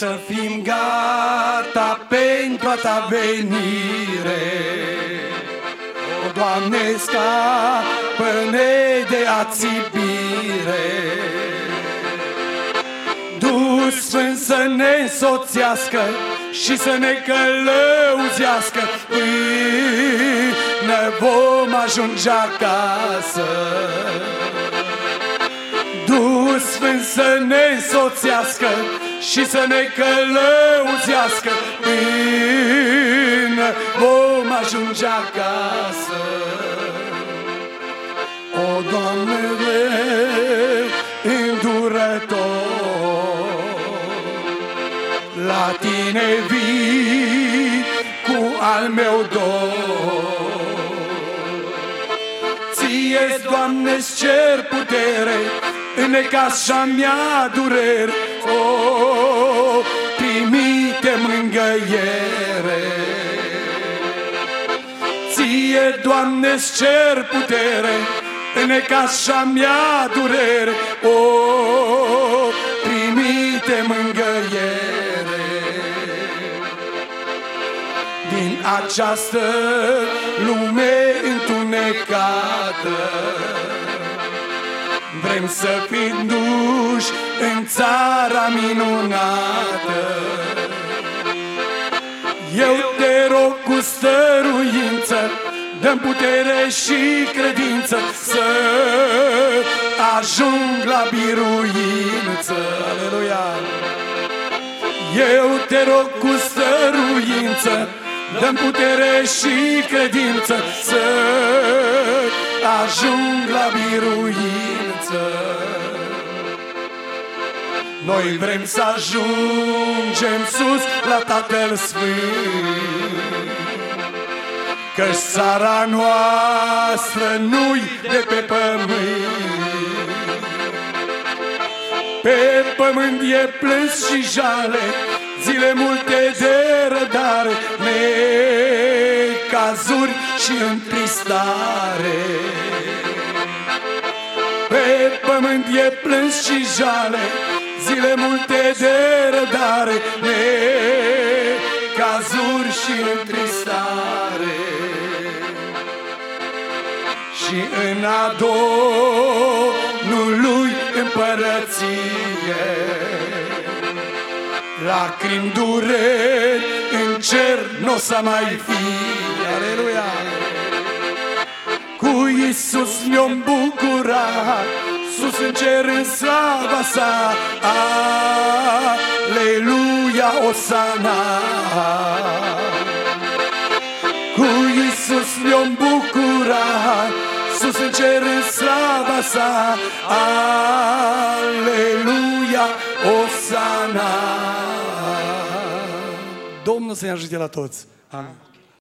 să fim gata pentru a Ta venire. O, Doamne, scapă-ne de ațipire. Duh Sfânt să ne însoțească și să ne călăuzească până vom ajunge acasă. Duh Sfânt să ne însoțească și să ne călăuzească până vom ajunge acasă. O, Doamne, îndurător, la Tine vin cu al meu dor. Ție-ți, Doamne-ți cer putere în necaz și-a mea durere. O, trimite mângăiere. Ție, Doamne-ți cer putere în necaz și-a mea durere. O, trimite mângăiere. Din această lume întunecată vrem să fim duși în țara minunată. Eu Te rog cu stăruință, dă-mi putere și credință să ajung la biruință. Aleluia! Eu Te rog cu stăruință, dă-mi putere și credință să ajung la biruință. Noi vrem să ajungem sus la Tatăl Sfânt, că țara noastră nu-i de pe pământ. Pe pământ e plâns și jale, zile multe de răbdare, necazuri și întristare. Pe pământ e plâns și jale, zile multe de răbdare, necazuri și întristare. Și în a Domnului împărăție, lacrimi, dureri, în cer n-o să mai fie. Aleluia! Cu Iisus ne-om bucura, sus în cer în slava Sa. Aleluia, Osana! Cu Iisus ne-om bucura, sus în cer în slava Sa. Aleluia, Osana! Domnul să ne ajute la toți! Amin.